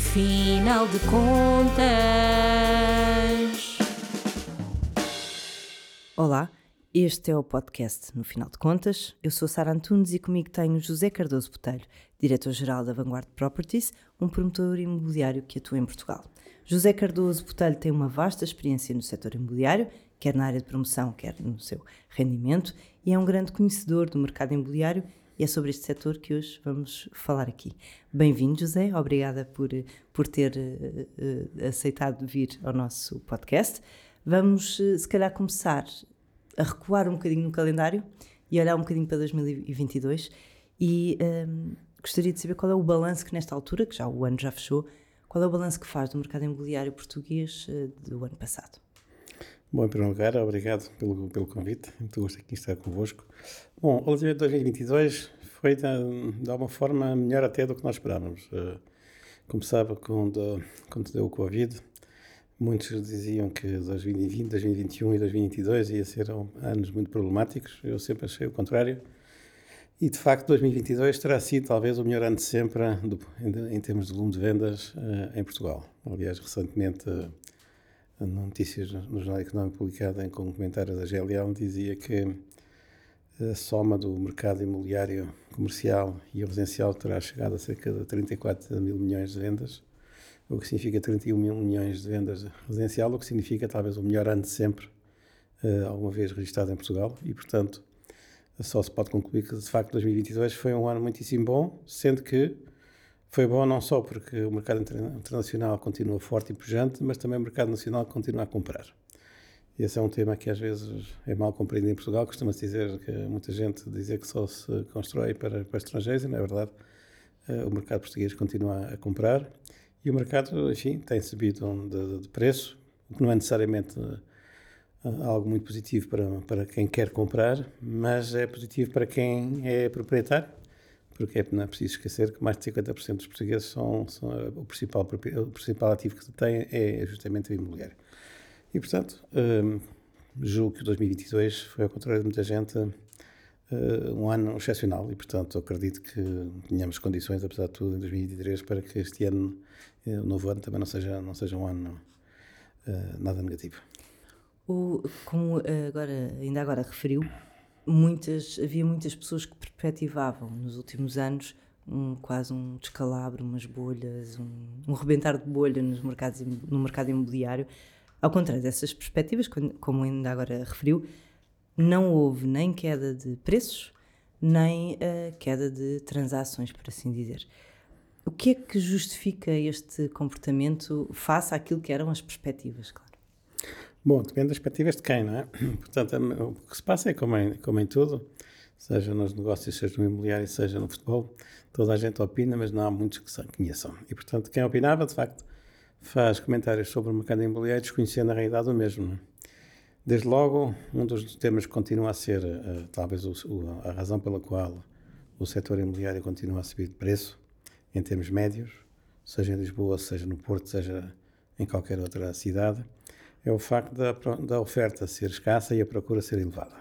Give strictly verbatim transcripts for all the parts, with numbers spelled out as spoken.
Final de contas. Olá, este é o podcast No Final de Contas. Eu sou Sara Antunes e comigo tenho José Cardoso Botelho, diretor-geral da Vanguard Properties, um promotor imobiliário que atua em Portugal. José Cardoso Botelho tem uma vasta experiência no setor imobiliário, quer na área de promoção, quer no seu rendimento, e é um grande conhecedor do mercado imobiliário, e é sobre este setor que hoje vamos falar aqui. Bem-vindo, José, obrigada por, por ter uh, uh, aceitado vir ao nosso podcast. Vamos, uh, se calhar, começar a recuar um bocadinho no calendário e olhar um bocadinho para dois mil e vinte e dois e um, gostaria de saber qual é o balanço que nesta altura, que já o ano já fechou, qual é o balanço que faz do mercado imobiliário português uh, do ano passado. Bom, em primeiro lugar, obrigado pelo, pelo convite, muito gosto aqui de estar convosco. Bom, o relativamente dois mil e vinte e dois foi de, de alguma forma melhor até do que nós esperávamos. Uh, como sabe, quando, quando deu o Covid, muitos diziam que dois mil e vinte, dois mil e vinte e um e dois mil e vinte e dois ia ser anos muito problemáticos. Eu sempre achei o contrário. E, de facto, dois mil e vinte e dois terá sido talvez o melhor ano de sempre do, em, em termos de volume de vendas uh, em Portugal. Aliás, recentemente, uh, notícias no Jornal Económico publicada em com um comentário da G L L dizia que a soma do mercado imobiliário comercial e residencial terá chegado a cerca de trinta e quatro mil milhões de vendas, o que significa trinta e um mil milhões de vendas residencial, o que significa talvez o melhor ano de sempre uh, alguma vez registrado em Portugal, e portanto só se pode concluir que de facto dois mil e vinte e dois foi um ano muitíssimo bom, sendo que foi bom não só porque o mercado internacional continua forte e pujante, mas também o mercado nacional continua a comprar. Esse é um tema que às vezes é mal compreendido em Portugal. Costuma-se dizer que muita gente dizer que só se constrói para, para estrangeiros, e não é verdade. O mercado português continua a comprar e o mercado, enfim, tem subido de, de preço, o que não é necessariamente algo muito positivo para, para quem quer comprar, mas é positivo para quem é proprietário, porque não é preciso esquecer que mais de cinquenta por cento dos portugueses são, são o, principal, o principal ativo que têm é justamente o imobiliário. E, portanto, um, julgo que o dois mil e vinte e dois foi, ao contrário de muita gente, uh, um ano excepcional e, portanto, acredito que tenhamos condições, apesar de tudo, em dois mil e vinte e três para que este ano, o uh, novo ano, também não seja, não seja um ano uh, nada negativo. O, como agora, ainda agora referiu, muitas, havia muitas pessoas que perspectivavam nos últimos anos um, quase um descalabro, umas bolhas, um, um rebentar de bolha nos mercados, no mercado imobiliário. Ao contrário dessas perspectivas, como ainda agora referiu, não houve nem queda de preços, nem uh, queda de transações, por assim dizer. O que é que justifica este comportamento face àquilo que eram as perspectivas, claro? Bom, depende das perspectivas de quem, não é? Portanto, o que se passa é como em, como em tudo, seja nos negócios, seja no imobiliário, seja no futebol, toda a gente opina, mas não há muitos que conheçam. E, portanto, quem opinava, de facto, faz comentários sobre o mercado imobiliário desconhecendo a realidade do mesmo. Desde logo, um dos temas que continua a ser, uh, talvez, o, o, a razão pela qual o setor imobiliário continua a subir de preço, em termos médios, seja em Lisboa, seja no Porto, seja em qualquer outra cidade, é o facto da, da oferta ser escassa e a procura ser elevada.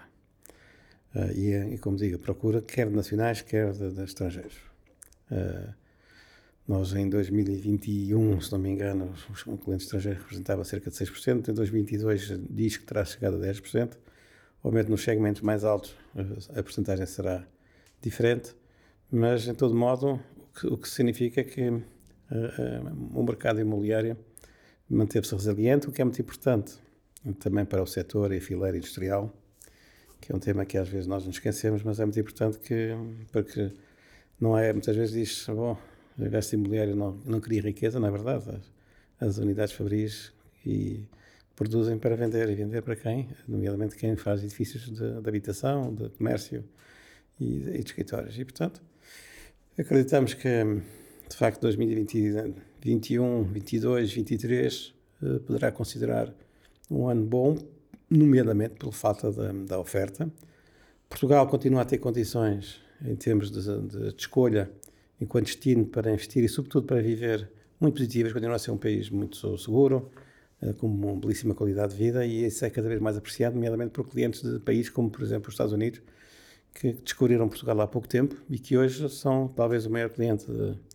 Uh, e, e, como digo, a procura quer de nacionais, quer de, de estrangeiros. Uh, Nós, em dois mil e vinte e um, se não me engano, o cliente estrangeiro representava cerca de seis por cento. Em dois mil e vinte e dois diz que terá chegado a dez por cento. Obviamente, nos segmentos mais altos, a porcentagem será diferente. Mas, em todo modo, o que, o que significa que uh, uh, o mercado imobiliário manteve-se resiliente, o que é muito importante também para o setor e a fileira industrial, que é um tema que às vezes nós nos esquecemos, mas é muito importante que, porque não é, muitas vezes diz, bom, o gasto imobiliário não, não cria riqueza, não é verdade. As, as unidades fabris e produzem para vender. E vender para quem? Nomeadamente quem faz edifícios de, de habitação, de comércio e, e de escritórios. E, portanto, acreditamos que, de facto, dois mil e vinte, vinte e um, vinte e dois, vinte e três uh, poderá considerar um ano bom, nomeadamente pela falta da, da oferta. Portugal continua a ter condições, em termos de, de, de escolha, enquanto destino para investir e, sobretudo, para viver, muito positivas. Continua a ser um país muito seguro, com uma belíssima qualidade de vida, e isso é cada vez mais apreciado, nomeadamente por clientes de países como, por exemplo, os Estados Unidos, que descobriram Portugal há pouco tempo e que hoje são talvez o maior cliente de,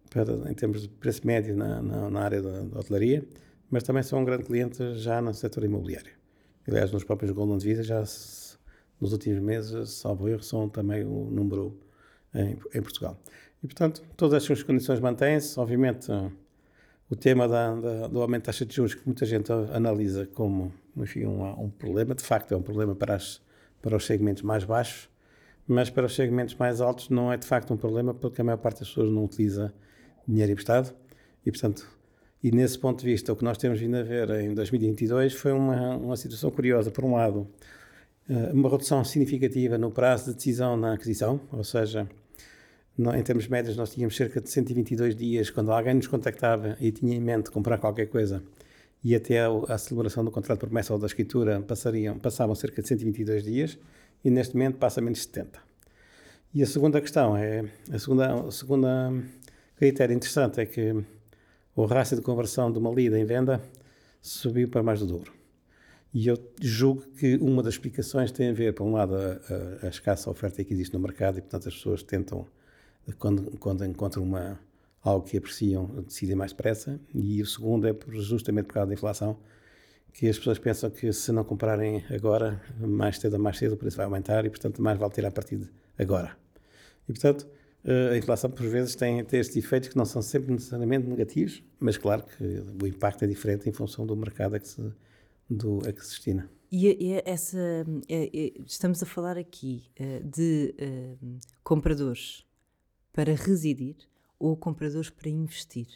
para, em termos de preço médio na, na, na área da, da hotelaria, mas também são um grande cliente já no setor imobiliário. Aliás, nos próprios Golden Visa, já se, nos últimos meses, salvo erro, são também o número em, em Portugal. E, portanto, todas estas condições mantêm-se. Obviamente, o tema da, da, do aumento da taxa de juros, que muita gente analisa como, enfim, um, um problema, de facto é um problema para, as, para os segmentos mais baixos, mas para os segmentos mais altos não é de facto um problema, porque a maior parte das pessoas não utiliza dinheiro emprestado e, portanto, e nesse ponto de vista, o que nós temos vindo a ver em dois mil e vinte e dois foi uma, uma situação curiosa. Por um lado, uma redução significativa no prazo de decisão na aquisição, ou seja, em termos médios nós tínhamos cerca de cento e vinte e dois dias quando alguém nos contactava e tinha em mente comprar qualquer coisa, e até a, a celebração do contrato de promessa ou da escritura passariam, passavam cerca de cento e vinte e dois dias, e neste momento passa menos de setenta. E a segunda questão é, a segunda, a segunda critério interessante é que o rácio de conversão de uma lida em venda subiu para mais do dobro. E eu julgo que uma das explicações tem a ver, por um lado, a, a, a escassa oferta que existe no mercado e, portanto, as pessoas tentam, quando, quando encontram uma, algo que apreciam, decidem mais depressa. E o segundo é por, justamente por causa da inflação, que as pessoas pensam que se não comprarem agora, mais cedo ou mais cedo, o preço vai aumentar e, portanto, mais vale ter a partir de agora. E, portanto, a inflação, por vezes, tem, tem estes efeitos que não são sempre necessariamente negativos, mas claro que o impacto é diferente em função do mercado a que se, do, a que se destina. E, e essa, é, é, estamos a falar aqui é, de é, compradores para residir ou compradores para investir?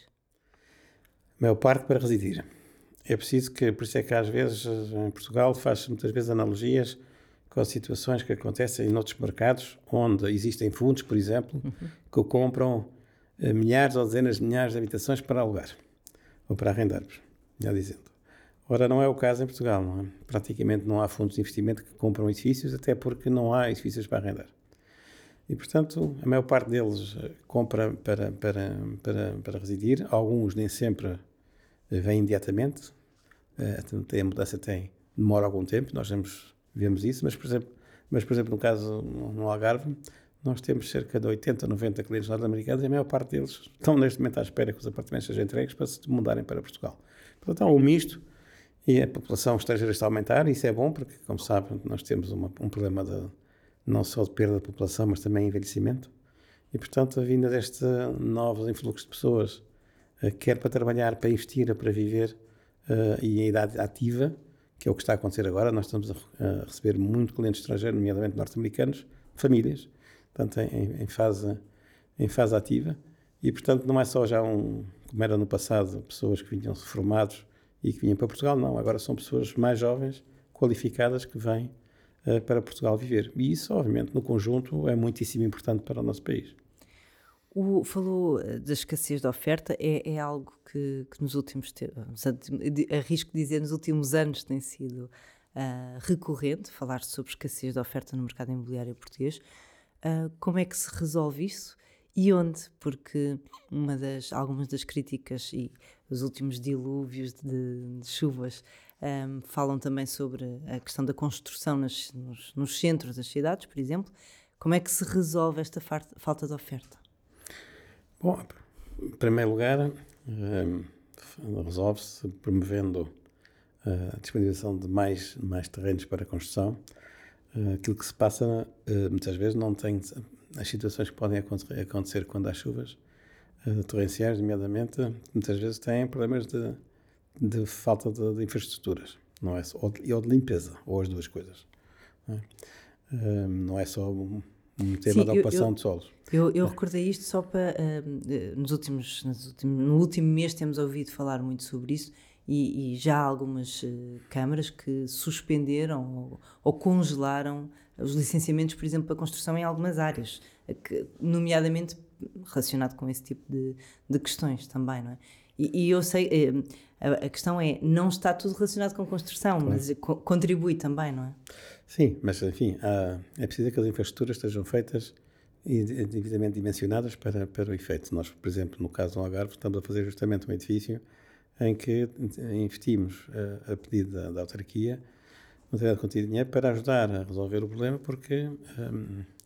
A maior parte para residir. É preciso que, por isso é que às vezes em Portugal faz muitas vezes analogias com situações que acontecem em outros mercados, onde existem fundos, por exemplo, uhum. que compram uh, milhares ou dezenas de milhares de habitações para alugar, ou para arrendar, já dizendo. Ora, não é o caso em Portugal, não é? Praticamente não há fundos de investimento que compram edifícios, até porque não há edifícios para arrendar. E, portanto, a maior parte deles uh, compra para, para, para, para residir, alguns nem sempre uh, vêm imediatamente, uh, tem, a mudança tem, demora algum tempo, nós vemos Vemos isso, mas por, exemplo, mas, por exemplo, no caso no Algarve, nós temos cerca de oitenta, noventa clientes norte-americanos e a maior parte deles estão neste momento à espera que os apartamentos sejam entregues para se mudarem para Portugal. Portanto, há um misto e a população estrangeira está a aumentar, e isso é bom porque, como sabem, nós temos uma, um problema de, não só de perda de população, mas também envelhecimento. E, portanto, a vinda destes novos influxos de pessoas, quer para trabalhar, para investir, ou para viver, e em idade ativa, que é o que está a acontecer agora. Nós estamos a, a receber muito clientes estrangeiros, nomeadamente norte-americanos, famílias, portanto, em, em, fase, em fase ativa. E, portanto, não é só já um, como era no passado, pessoas que vinham formados e que vinham para Portugal, não. Agora são pessoas mais jovens, qualificadas, que vêm uh, para Portugal viver. E isso, obviamente, no conjunto, é muitíssimo importante para o nosso país. O, falou da escassez de oferta, é, é algo que, que nos últimos tempos, arrisco dizer, nos últimos anos tem sido uh, recorrente, falar sobre escassez de oferta no mercado imobiliário português. Uh, como é que se resolve isso e onde? Porque uma das, algumas das críticas e os últimos dilúvios de, de chuvas um, falam também sobre a questão da construção nas, nos, nos centros das cidades, por exemplo. Como é que se resolve esta farta, falta de oferta? Bom, em primeiro lugar, um, resolve-se promovendo uh, a disponibilização de mais, mais terrenos para a construção. Uh, aquilo que se passa, uh, muitas vezes, não tem as situações que podem acontecer, acontecer quando há chuvas uh, torrenciais, nomeadamente, muitas vezes têm problemas de, de falta de, de infraestruturas, não é só, ou, de, ou de limpeza, ou as duas coisas. Não é, uh, não é só um, um tema Sim, da ocupação eu, eu... de solos. Eu, eu recordei isto só para, uh, nos últimos, nos últimos, no último mês temos ouvido falar muito sobre isso e, e já há algumas uh, câmaras que suspenderam ou, ou congelaram os licenciamentos, por exemplo, para construção em algumas áreas, que, nomeadamente relacionado com esse tipo de, de questões também, não é? E, e eu sei, uh, a, a questão é, não está tudo relacionado com construção, claro. Mas co- contribui também, não é? Sim, mas enfim, há, é preciso que as infraestruturas estejam feitas e devidamente dimensionadas para, para o efeito. Nós, por exemplo, no caso do Algarve, estamos a fazer justamente um edifício em que investimos a, a pedido da, da autarquia uma determinada quantia de dinheiro para ajudar a resolver o problema, porque um,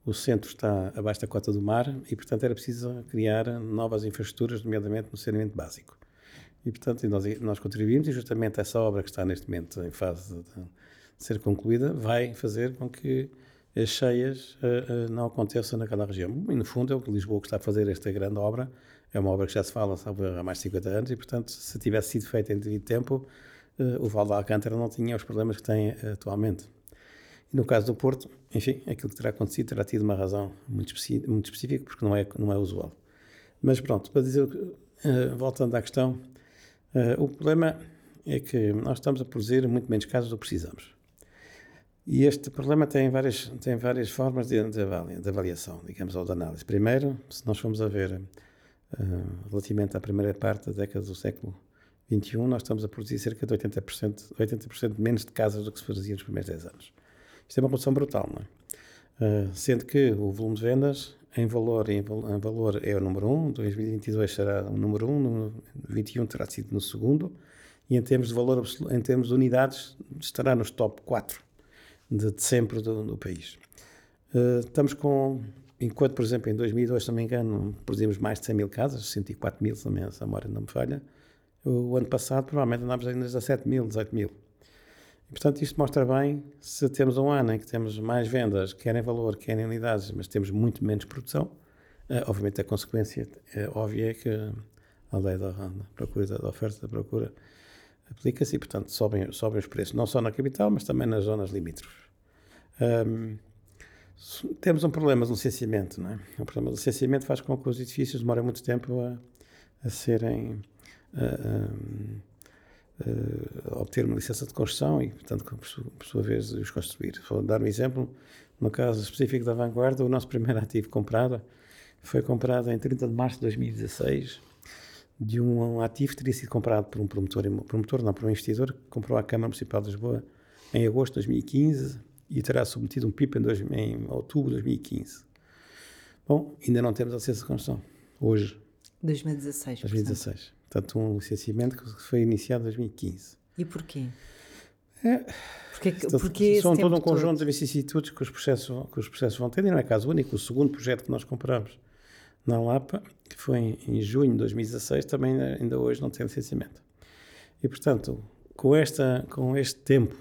o centro está abaixo da cota do mar e, portanto, era preciso criar novas infraestruturas, nomeadamente no saneamento básico. E, portanto, nós, nós contribuímos e justamente essa obra que está neste momento em fase de, de ser concluída vai fazer com que as cheias uh, uh, não aconteçam naquela região. E, no fundo, é o que Lisboa que está a fazer esta grande obra. É uma obra que já se fala sabe, há mais de cinquenta anos e, portanto, se tivesse sido feita em devido tempo, uh, o Val de Alcântara não tinha os problemas que tem uh, atualmente. E no caso do Porto, enfim, aquilo que terá acontecido terá tido uma razão muito, especi- muito específica, porque não é, não é usual. Mas pronto, para dizer, uh, voltando à questão, uh, o problema é que nós estamos a produzir muito menos casos do que precisamos. E este problema tem várias, tem várias formas de, de, avalia, de avaliação, digamos, ou de análise. Primeiro, se nós formos a ver uh, relativamente à primeira parte da década do século vinte e um, nós estamos a produzir cerca de oitenta por cento, oitenta por cento menos de casas do que se fazia nos primeiros dez anos. Isto é uma redução brutal, não é? Uh, sendo que o volume de vendas, em valor, em, em valor é o número um, em dois mil e vinte e dois será o número um, no vinte e um terá sido no segundo, e em termos de valor absoluto, em termos de unidades, estará nos top quatro. De, de sempre do, do país. Uh, estamos com, enquanto, por exemplo, em dois mil e dois, se não me engano, produzimos mais de cem mil casas, cento e quatro mil, se a memória não me falha, o ano passado provavelmente andámos ainda a dezassete mil, dezoito mil. E, portanto, isto mostra bem, se temos um ano em que temos mais vendas, quer em valor, quer em unidades, mas temos muito menos produção, uh, obviamente a consequência uh, óbvia é que a lei da, da procura, da oferta da procura, aplica-se e, portanto, sobem, sobem os preços, não só na capital, mas também nas zonas limítrofes. Um, temos um problema de licenciamento, não é? O problema de licenciamento faz com que os edifícios demorem muito tempo a, a serem, a, a, a obter uma licença de construção e, portanto, por, por sua vez, os construir. Vou dar um exemplo. No caso específico da Vanguarda, o nosso primeiro ativo comprado foi comprado em trinta de março de dois mil e dezasseis, de um ativo que teria sido comprado por um promotor, promotor não, por um investidor, que comprou à Câmara Municipal de Lisboa em agosto de dois mil e quinze e terá submetido um P I P em, dois, em outubro de dois mil e quinze. Bom, ainda não temos a licença de construção, hoje. dois mil e dezasseis. dois mil e dezasseis. Portanto, um licenciamento que foi iniciado em dois mil e quinze. E porquê? É, porque, portanto, porque são todo um todo... conjunto de vicissitudes que os, processos, que os processos vão ter, e não é caso único. O segundo projeto que nós compramos na Lapa, que foi em, em junho de dois mil e dezasseis, também ainda hoje não tem licenciamento. E, portanto, com, esta, com este tempo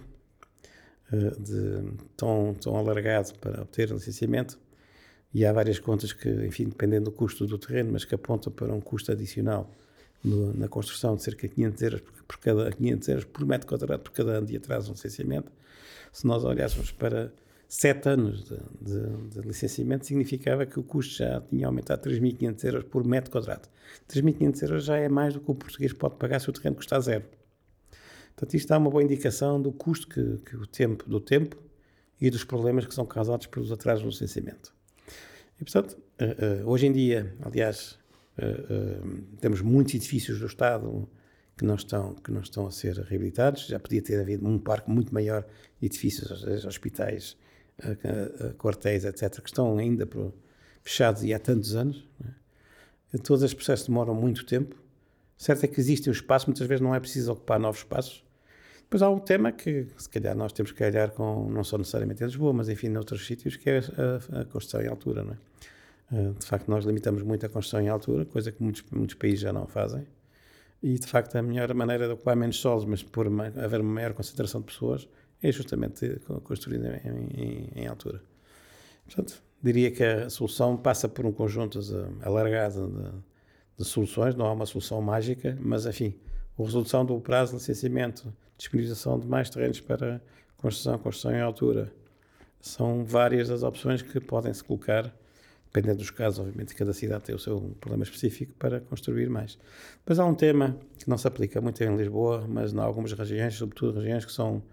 uh, de, tão, tão alargado para obter licenciamento, e há várias contas que, enfim, dependendo do custo do terreno, mas que apontam para um custo adicional no, na construção de cerca de quinhentos euros por, por cada quinhentos euros por metro quadrado por cada ano de atraso no licenciamento. Se nós olhássemos para sete anos de, de, de licenciamento, significava que o custo já tinha aumentado três mil e quinhentos euros por metro quadrado. três mil e quinhentos euros já é mais do que o português pode pagar se o terreno custar zero. Portanto, isto dá uma boa indicação do custo que, que o tempo, do tempo e dos problemas que são causados pelos atrasos no licenciamento. E, portanto, uh, uh, hoje em dia, aliás, uh, uh, temos muitos edifícios do Estado que não estão, que não estão a ser reabilitados. Já podia ter havido um parque muito maior de edifícios, hospitais, uh, uh, quartéis, etcétera, que estão ainda por, fechados e há tantos anos. Né? Todos estes processos demoram muito tempo. Certo é que existem os espaços, muitas vezes não é preciso ocupar novos espaços. Depois há um tema que, se calhar, nós temos que olhar com, não só necessariamente em Lisboa, mas, enfim, noutros sítios, que é a, a construção em altura, não é? De facto, nós limitamos muito a construção em altura, coisa que muitos, muitos países já não fazem. E, de facto, a melhor maneira de ocupar menos solos, mas por uma, haver uma maior concentração de pessoas, é justamente construir em, em, em altura. Portanto, diria que a solução passa por um conjunto alargado de, de soluções, não há uma solução mágica, mas, enfim, a resolução do prazo de licenciamento, disponibilização de mais terrenos para construção, construção em altura, são várias as opções que podem se colocar, dependendo dos casos, obviamente, cada cidade tem o seu problema específico para construir mais. Depois há um tema que não se aplica muito em Lisboa, mas em algumas regiões, sobretudo regiões que são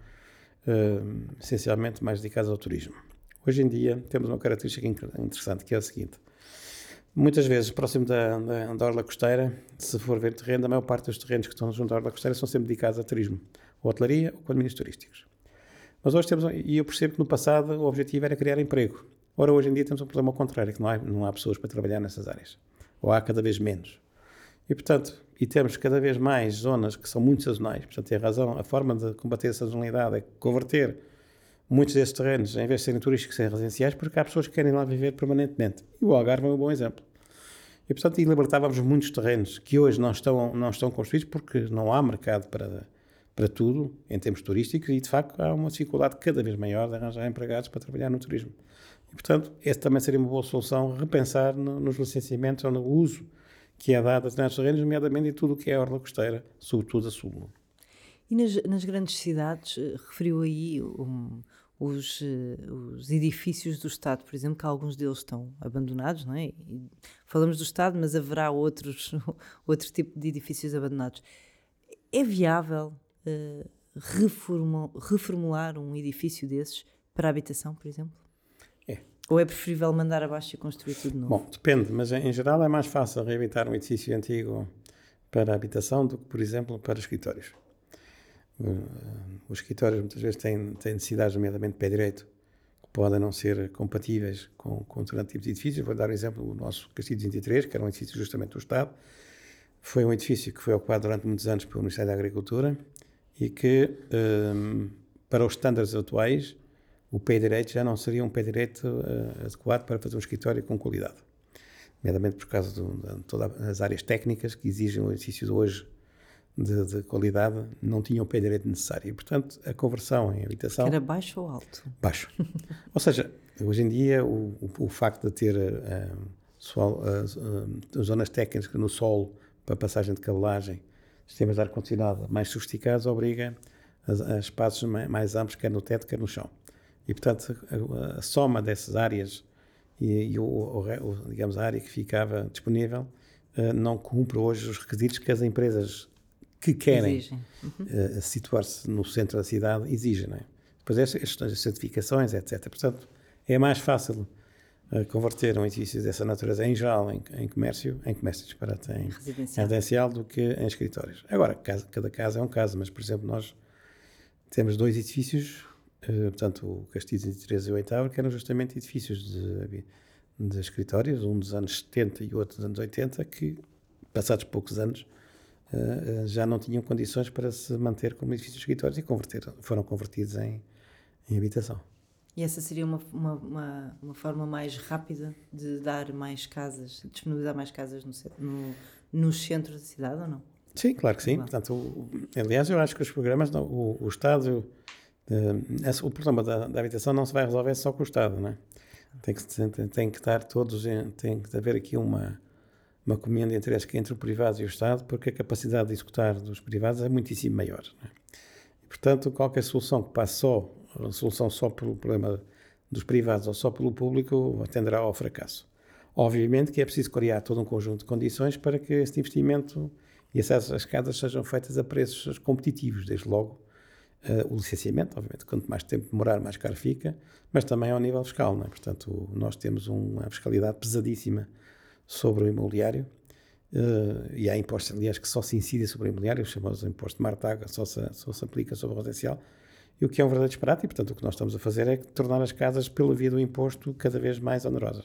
uh, essencialmente mais dedicadas ao turismo. Hoje em dia temos uma característica interessante, que é a seguinte: muitas vezes, próximo da, da, da orla costeira, se for ver terreno, a maior parte dos terrenos que estão junto à orla costeira são sempre dedicados a turismo, ou hotelaria, ou condomínios turísticos. Mas hoje temos, e eu percebo que no passado o objetivo era criar emprego. Ora, hoje em dia temos um problema ao contrário, que não há, não há pessoas para trabalhar nessas áreas. Ou há cada vez menos. E, portanto, e temos cada vez mais zonas que são muito sazonais. Portanto, tem razão, a forma de combater a sazonalidade é converter muitos desses terrenos, em vez de serem turísticos, serem residenciais, porque há pessoas que querem lá viver permanentemente. E o Algarve é um bom exemplo. E, portanto, libertávamos muitos terrenos que hoje não estão, não estão construídos porque não há mercado para, para tudo, em termos turísticos, e, de facto, há uma dificuldade cada vez maior de arranjar empregados para trabalhar no turismo. E, portanto, essa também seria uma boa solução, repensar no, nos licenciamentos ou no uso que é dado a determinados terrenos, nomeadamente em tudo o que é a orla costeira, sobretudo a sul. E nas, nas grandes cidades, referiu aí um, os, os edifícios do Estado, por exemplo, que alguns deles estão abandonados, não é? E falamos do Estado, mas haverá outros, outro tipo de edifícios abandonados. É viável uh, reformul, reformular um edifício desses para a habitação, por exemplo? É. Ou é preferível mandar abaixo e construir tudo de novo? Bom, depende, mas em geral é mais fácil reabilitar um edifício antigo para a habitação do que, por exemplo, para escritórios. Os escritórios muitas vezes têm, têm necessidades, nomeadamente de pé direito, que podem não ser compatíveis com, com determinado tipo de edifícios. Vou dar um exemplo, o nosso Castilho de vinte e três, que era um edifício justamente do Estado, foi um edifício que foi ocupado durante muitos anos pelo Ministério da Agricultura e que, um, para os estándares atuais, o pé direito já não seria um pé direito uh, adequado para fazer um escritório com qualidade. Nomeadamente por causa do, de todas as áreas técnicas que exigem o edifício de hoje de, de qualidade, não tinham o pé direito necessário. E, portanto, a conversão em habitação... Que era baixo ou alto? Baixo. Ou seja, hoje em dia, o, o, o facto de ter uh, sol, uh, uh, zonas técnicas no solo para passagem de cabelagem, sistemas de ar-condicionado mais sofisticados, obriga a, a espaços mais, mais amplos, quer no teto, quer no chão. E, portanto, a, a soma dessas áreas e, e o, o, o, digamos, a área que ficava disponível uh, não cumpre hoje os requisitos que as empresas que querem uhum. uh, situar-se no centro da cidade exigem. Não é? Depois estas certificações, etcétera. Portanto, é mais fácil uh, converter um edifício dessa natureza, em geral, em, em comércio, em comércio disparate, em residencial. residencial, do que em escritórios. Agora, cada, cada caso é um caso, mas, por exemplo, nós temos dois edifícios, uh, portanto, o Castilho de vinte e três e o Oitavo, que eram justamente edifícios de, de escritórios, um dos anos setenta e outro dos anos oitenta, que, passados poucos anos, Uh, já não tinham condições para se manter como edifícios de escritórios e converter, foram convertidos em, em habitação. E essa seria uma, uma, uma, uma forma mais rápida de dar mais casas, de disponibilizar mais casas no, no, no centro da cidade, ou não? Sim, claro que sim. Claro. Portanto, o, aliás, eu acho que os programas, não, o, o Estado, uh, o problema da, da habitação não se vai resolver só com o Estado, não é? Tem que, tem, tem que estar todos, em, tem que haver aqui uma... uma comenda entre, entre o privado e o Estado, porque a capacidade de executar dos privados é muitíssimo maior. Não é? E, portanto, qualquer solução que passe só, a solução só pelo problema dos privados ou só pelo público, tenderá ao fracasso. Obviamente que é preciso criar todo um conjunto de condições para que este investimento e essas casas sejam feitas a preços competitivos, desde logo uh, o licenciamento, obviamente, quanto mais tempo demorar, mais caro fica, mas também ao nível fiscal. Não é? Portanto, nós temos uma fiscalidade pesadíssima sobre o imobiliário, uh, e há impostos, aliás, que só se incidem sobre o imobiliário, os chamados impostos de martaga, só se, só se aplica sobre o residencial, e o que é um verdadeiro disparate, e, portanto, o que nós estamos a fazer é tornar as casas, pela via do imposto, cada vez mais onerosas.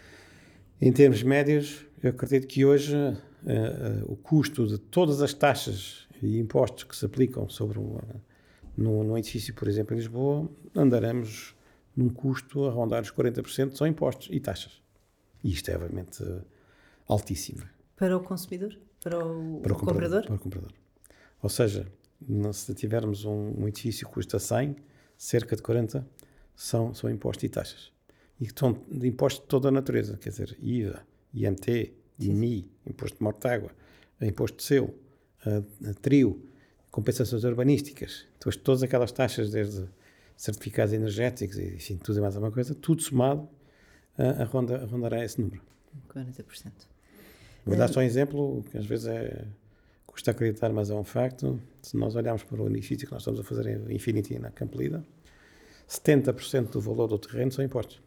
Em termos médios, eu acredito que hoje uh, uh, o custo de todas as taxas e impostos que se aplicam sobre um, uh, num, num edifício, por exemplo, em Lisboa, andaremos num custo a rondar os quarenta por cento, são impostos e taxas. E isto é, obviamente, altíssimo. Para o consumidor? Para o, para o comprador, comprador? Para o comprador. Ou seja, se tivermos um, um edifício que custa cem, cerca de quarenta são, são impostos e taxas. E estão de impostos de toda a natureza, quer dizer, I V A, I M T, I M I, imposto de morte-água, imposto de selo, a, a trio, compensações urbanísticas, então, todas aquelas taxas, desde certificados energéticos, e enfim, tudo e mais alguma coisa, tudo somado, A, ronda, a rondará esse número. quarenta por cento. Vou dar só um exemplo, que às vezes é, custa acreditar, mas é um facto. Se nós olharmos para o edifício que nós estamos a fazer em Infinity, na Campo Lida, setenta por cento do valor do terreno são impostos.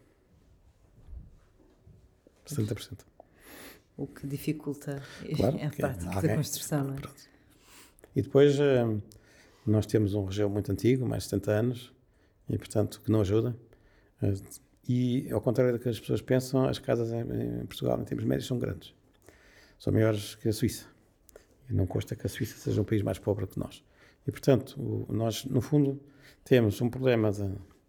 setenta por cento. O que dificulta claro, a prática é, alguém, da construção, não é? Pronto. E depois nós temos um regime muito antigo, mais de setenta anos, e portanto que não ajuda. E, ao contrário do que as pessoas pensam, as casas em, em Portugal, em termos médios, são grandes. São maiores que a Suíça. E não consta que a Suíça seja um país mais pobre que nós. E, portanto, o, nós, no fundo, temos um problema de,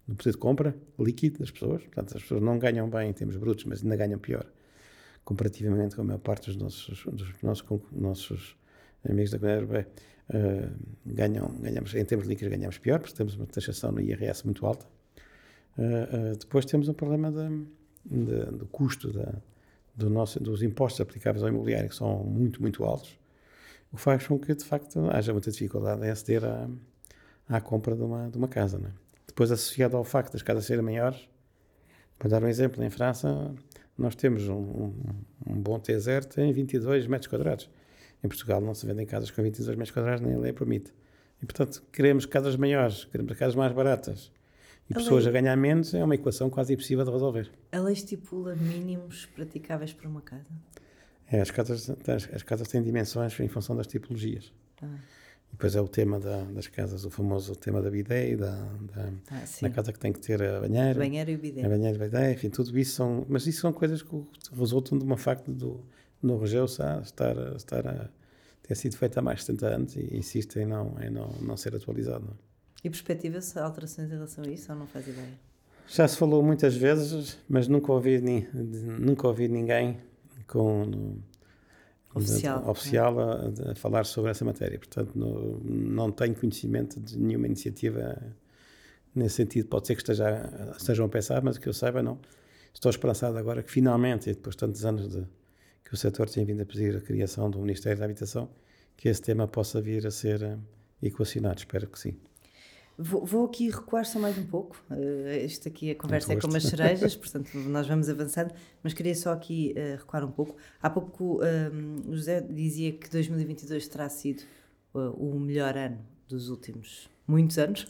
no poder de compra líquido das pessoas. Portanto, as pessoas não ganham bem em termos brutos, mas ainda ganham pior, comparativamente com a maior parte dos nossos, dos nossos, nossos amigos da Comunidade Europeia. Uh, ganham, ganhamos, em termos líquidos ganhamos pior, porque temos uma taxação no I R S muito alta. Uh, uh, depois temos um problema de, de, do custo da, do nosso, dos impostos aplicáveis ao imobiliário, que são muito, muito altos, o que faz com que, de facto, haja muita dificuldade em aceder à, à compra de uma, de uma casa. Não é? Depois, associado ao facto das casas serem maiores, para dar um exemplo, em França nós temos um, um, um bom T zero, tem vinte e dois metros quadrados. Em Portugal não se vendem casas com vinte e dois metros quadrados, nem a lei permite. E, portanto, queremos casas maiores, queremos casas mais baratas. E a pessoas lei... a ganhar menos é uma equação quase impossível de resolver. A lei estipula mínimos praticáveis para uma casa? É, as casas, as, as casas têm dimensões em função das tipologias. Ah. E depois é o tema da, das casas, o famoso tema da bidé, da, da, ah, da casa que tem que ter a banheira. Banheiro e o bidé. A banheira e o bidé, enfim, tudo isso são... Mas isso são coisas que resultam de uma facto do... no Regeu estar, estar a ter sido feita há mais de setenta anos e insiste em não, em não, não ser atualizado. Não? E perspectiva-se alterações em relação a isso ou não faz ideia? Já se falou muitas vezes, mas nunca ouvi, nunca ouvi ninguém com, no, oficial, de, oficial a, a falar sobre essa matéria. Portanto, no, não tenho conhecimento de nenhuma iniciativa nesse sentido. Pode ser que esteja, estejam a pensar, mas que eu saiba, não. Estou esperançado agora que finalmente, depois de tantos anos de que o setor tem vindo a pedir a criação do Ministério da Habitação, que esse tema possa vir a ser uh, equacionado. Espero que sim. Vou, vou aqui recuar só mais um pouco. Uh, isto aqui, a conversa é como as cerejas, portanto nós vamos avançando, mas queria só aqui uh, recuar um pouco. Há pouco um, o José dizia que dois mil e vinte e dois terá sido uh, o melhor ano dos últimos muitos anos.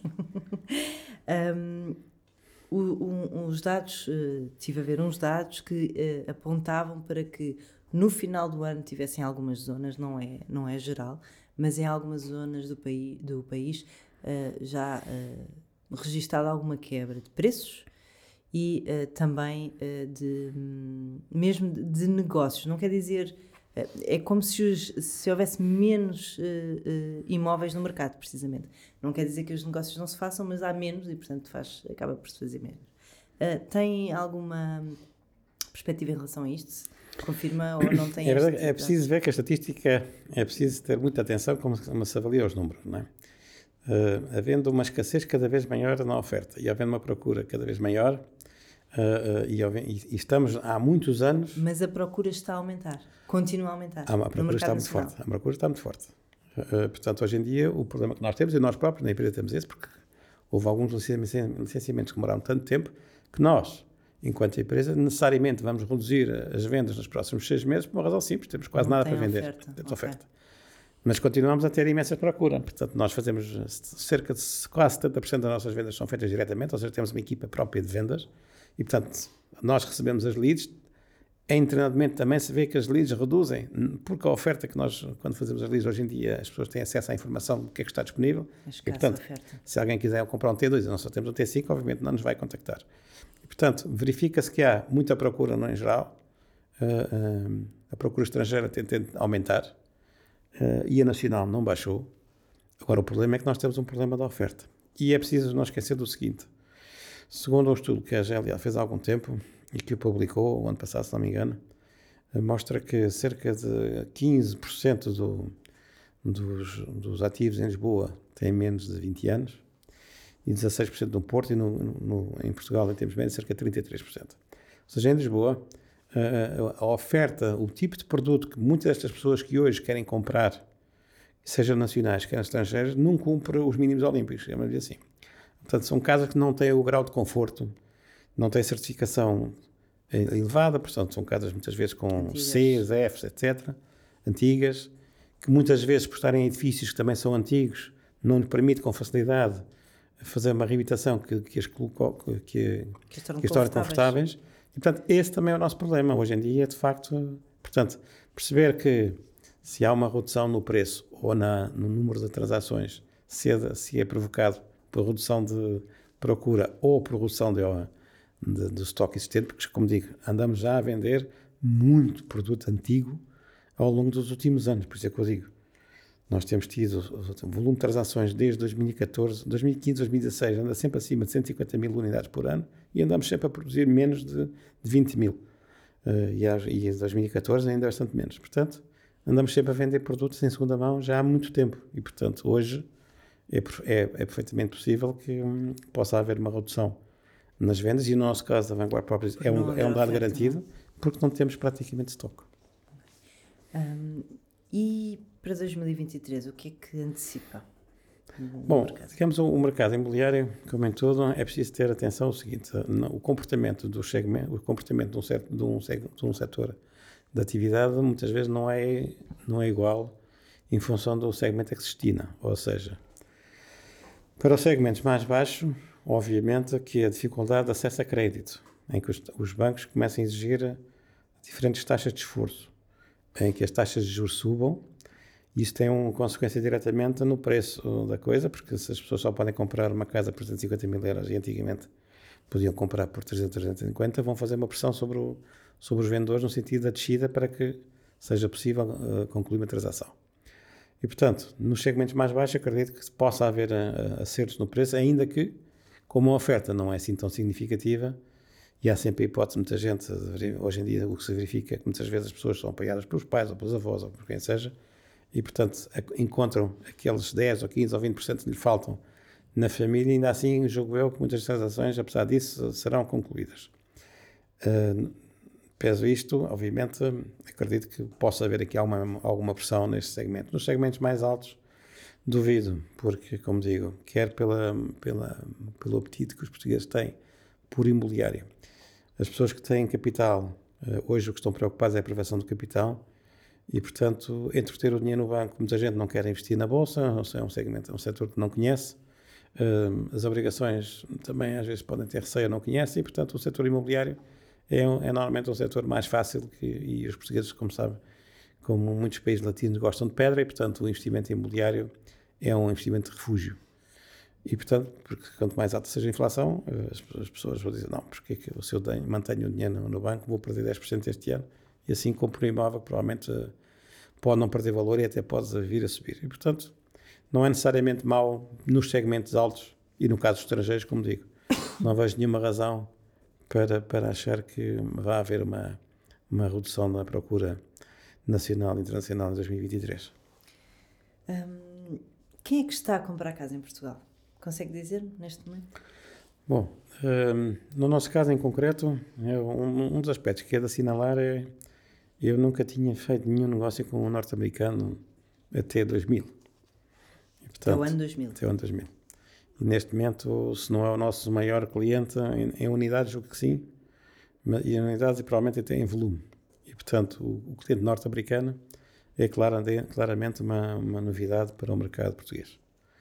um, o, um, os dados, uh, tive a ver uns dados que uh, apontavam para que no final do ano tivessem algumas zonas, não é, não é geral, mas em algumas zonas do país, do país uh, já uh, registada alguma quebra de preços e uh, também uh, de, um, mesmo de, de negócios. Não quer dizer, uh, é como se, os, se houvesse menos uh, uh, imóveis no mercado, precisamente. Não quer dizer que os negócios não se façam, mas há menos e, portanto, faz, acaba por se fazer menos. Uh, tem alguma perspectiva em relação a isto? Confirma ou não tem? É verdade, é preciso ver que a estatística, é preciso ter muita atenção como, como se avalia os números, não é? Uh, havendo uma escassez cada vez maior na oferta e havendo uma procura cada vez maior, uh, uh, e, e, e estamos há muitos anos... Mas a procura está a aumentar, continua a aumentar. Ah, a procura está muito forte, a procura está muito forte. Uh, portanto, hoje em dia, o problema que nós temos, e nós próprios na empresa temos esse, porque houve alguns licenciamentos que demoraram tanto tempo, que nós... enquanto empresa, necessariamente vamos reduzir as vendas nos próximos seis meses por uma razão simples, temos quase não nada para vender. Oferta. Temos Okay. oferta. Mas continuamos a ter imensa procura. Portanto, nós fazemos cerca de quase setenta por cento das nossas vendas são feitas diretamente, ou seja, temos uma equipa própria de vendas e, portanto, nós recebemos as leads. Em treinamento também se vê que as leads reduzem, porque a oferta que nós, quando fazemos as leads hoje em dia, as pessoas têm acesso à informação do que é que está disponível. E, portanto, se alguém quiser comprar um T dois e nós só temos um T cinco, obviamente não nos vai contactar. E, portanto, verifica-se que há muita procura no em geral, uh, uh, a procura estrangeira tende a aumentar uh, e a nacional não baixou. Agora, o problema é que nós temos um problema da oferta. E é preciso não esquecer do seguinte, segundo um estudo que a G L A fez há algum tempo, e que publicou o ano passado, se não me engano, mostra que cerca de quinze por cento do, dos, dos ativos em Lisboa têm menos de vinte anos e dezasseis por cento no Porto e no, no, em Portugal, em termos médios, cerca de trinta e três por cento. Ou seja, em Lisboa, a, a oferta, o tipo de produto que muitas destas pessoas que hoje querem comprar, sejam nacionais, quer estrangeiras, não cumpre os mínimos olímpicos, chamamos assim. Portanto, são casas que não têm o grau de conforto, não têm certificação elevada, portanto, são casas muitas vezes com Cs, Fs, etcétera, antigas, que muitas vezes, por estarem em edifícios que também são antigos, não lhes permite com facilidade fazer uma reabilitação que, que as colocou, que, que, que estão confortáveis. confortáveis. E, portanto, esse também é o nosso problema. Hoje em dia, de facto, portanto, perceber que se há uma redução no preço ou na, no número de transações, se é, se é provocado por redução de procura ou por redução de... De, do estoque existente, porque, como digo, andamos já a vender muito produto antigo ao longo dos últimos anos, por isso é que eu digo, Nós temos tido o volume de transações desde dois mil e catorze, dois mil e quinze, dois mil e dezasseis, anda sempre acima de cento e cinquenta mil unidades por ano e andamos sempre a produzir menos de, de vinte mil. Uh, e, a, e em dois mil e catorze ainda bastante menos. Portanto, andamos sempre a vender produtos em segunda mão já há muito tempo. E, portanto, hoje é, é, é perfeitamente possível que hum, possa haver uma redução nas vendas. E no nosso caso, da Vanguard Properties, é um, é um dado garantido, não? Porque não temos praticamente estoque. Um, e para dois mil e vinte e três, o que é que antecipa? Bom, mercado? digamos, o, o mercado imobiliário, como em tudo, é preciso ter atenção ao seguinte: o comportamento do segmento, o comportamento de um, certo, de, um, de um setor de atividade muitas vezes não é, não é igual em função do segmento a que se destina. Ou seja, para os segmentos mais baixos, obviamente que a dificuldade de acesso a crédito, em que os, os bancos começam a exigir diferentes taxas de esforço, em que as taxas de juros subam. Isso tem uma consequência diretamente no preço da coisa, porque se as pessoas só podem comprar uma casa por trezentos e cinquenta mil euros e antigamente podiam comprar por trezentos, trezentos e cinquenta, vão fazer uma pressão sobre, o, sobre os vendedores no sentido da descida para que seja possível uh, concluir uma transação. E, portanto, nos segmentos mais baixos, acredito que possa haver uh, acertos no preço, ainda que, como a oferta não é assim tão significativa, e há sempre a hipótese, muita gente, hoje em dia o que se verifica é que muitas vezes as pessoas são apoiadas pelos pais ou pelos avós ou por quem seja, e, portanto, encontram aqueles dez ou quinze ou vinte por cento que lhe faltam na família, e ainda assim, julgo eu que muitas transações, apesar disso, serão concluídas. Uh, peso isto, obviamente, acredito que possa haver aqui alguma, alguma pressão neste segmento. Nos segmentos mais altos, duvido, porque, como digo, quer pela, pela, pelo apetite que os portugueses têm por imobiliário. As pessoas que têm capital, uh, hoje o que estão preocupadas é a prevenção do capital, e, portanto, entre ter o dinheiro no banco, muita gente não quer investir na bolsa, é um segmento, é um setor que não conhece, as obrigações também às vezes podem ter receio, não conhecem, e, portanto, o setor imobiliário é, um, é normalmente um setor mais fácil, que, e os portugueses, como sabem, como muitos países latinos, gostam de pedra, e, portanto, o investimento imobiliário é um investimento de refúgio. E, portanto, porque quanto mais alta seja a inflação, as, as pessoas vão dizer, não, porque é que se eu tenho, mantenho o dinheiro no, no banco, vou perder dez por cento este ano, e assim compro um imóvel que provavelmente uh, pode não perder valor e até pode vir a subir. E, portanto, não é necessariamente mau nos segmentos altos e no caso dos estrangeiros, como digo. Não vejo nenhuma razão para, para achar que vai haver uma, uma redução da procura nacional e internacional em dois mil e vinte e três. Um, quem é que está a comprar casa em Portugal? Consegue dizer-me neste momento? Bom, um, no nosso caso em concreto, é um, um dos aspectos que é de assinalar é eu nunca tinha feito nenhum negócio com um norte-americano até dois mil. E, portanto, até o ano dois mil. Até o ano dois mil. E neste momento, se não é o nosso maior cliente, em, em unidades, julgo que sim, mas, e em unidades e provavelmente até em volume. E, portanto, o, o cliente norte-americano é claramente, claramente uma, uma novidade para o mercado português.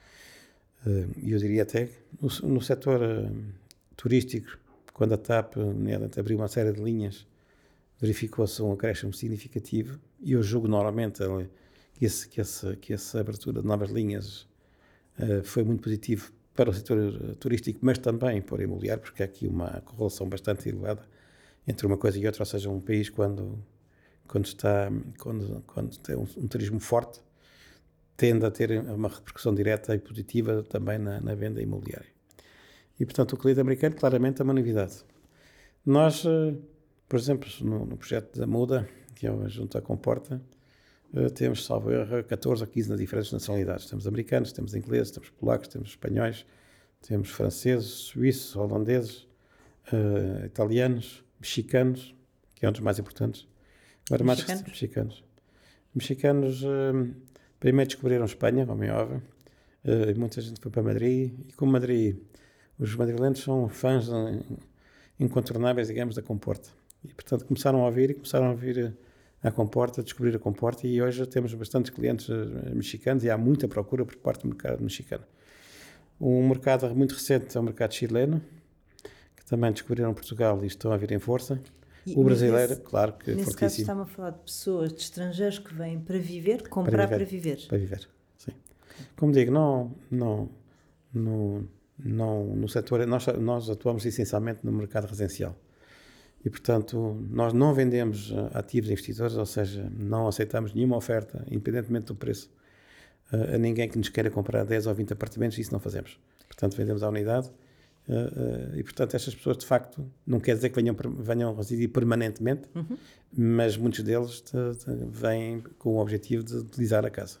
E eu diria até no, no setor uh, turístico, quando a TAP né, abriu uma série de linhas, verificou-se um acréscimo significativo, e eu julgo normalmente que, esse, que, esse, que essa abertura de novas linhas uh, foi muito positivo para o setor turístico, mas também para o imobiliário, porque há aqui uma correlação bastante elevada entre uma coisa e outra, ou seja, um país quando, quando, está, quando, quando tem um, um turismo forte, tende a ter uma repercussão direta e positiva também na, na venda imobiliária. E, portanto, o cliente americano claramente é uma novidade. Nós, por exemplo, no, no projeto da Muda, que é a Junta à Comporta, temos, salvo erro, catorze ou quinze diferentes nacionalidades. Temos americanos, temos ingleses, temos polacos, temos espanhóis, temos franceses, suíços, holandeses, uh, italianos, mexicanos, que é um dos mais importantes. Agora, mexicanos? Mais mexicanos. Mexicanos... Uh, Primeiro descobriram Espanha, como é óbvio, uh, e muita gente foi para Madrid, e como Madrid, os madrilenhos são fãs uh, incontornáveis, digamos, da Comporta. E, portanto, começaram a ouvir e começaram a vir à Comporta, a descobrir a Comporta, e hoje temos bastantes clientes uh, mexicanos e há muita procura por parte do mercado mexicano. Um mercado muito recente é o mercado chileno, que também descobriram Portugal e estão a vir em força. E, o brasileiro, nesse, claro que é nesse fortíssimo. Caso está-me a falar de pessoas, de estrangeiros que vêm para viver, comprar para viver. Para viver, para viver sim. Como digo, não, não, não, não, no setor, nós, nós atuamos essencialmente no mercado residencial. E, portanto, nós não vendemos ativos a investidores, ou seja, não aceitamos nenhuma oferta, independentemente do preço, uh, a ninguém que nos queira comprar dez ou vinte apartamentos, isso não fazemos. Portanto, vendemos a unidade uh, uh, e, portanto, estas pessoas, de facto, não quer dizer que venham, venham residir permanentemente, uhum. mas muitos deles de, de, vêm com o objetivo de utilizar a casa.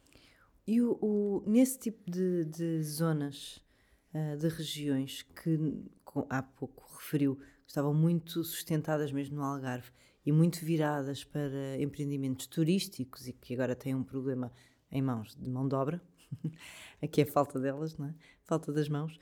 E o, o, nesse tipo de, de zonas, uh, de regiões que com, há pouco referiu, estavam muito sustentadas mesmo no Algarve e muito viradas para empreendimentos turísticos e que agora têm um problema em mãos de mão de obra, aqui é falta delas, não é? Falta das mãos.